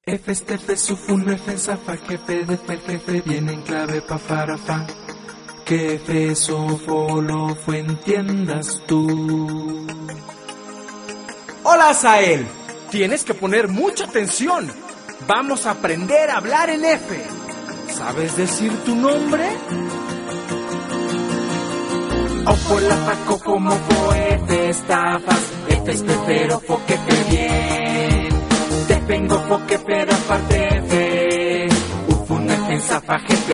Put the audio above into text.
F este F sufun F zafa jefe de fer jefe viene en clave pa farafa. Que F sofolo fue entiendas tú. Hola Sael, tienes que poner mucha atención. Vamos a aprender a hablar en F. ¿Sabes decir tu nombre? Opo la faco como F estafas. F es pero foque fe bien. Te vengo foque pero aparte F. Ufun F zafa jefe.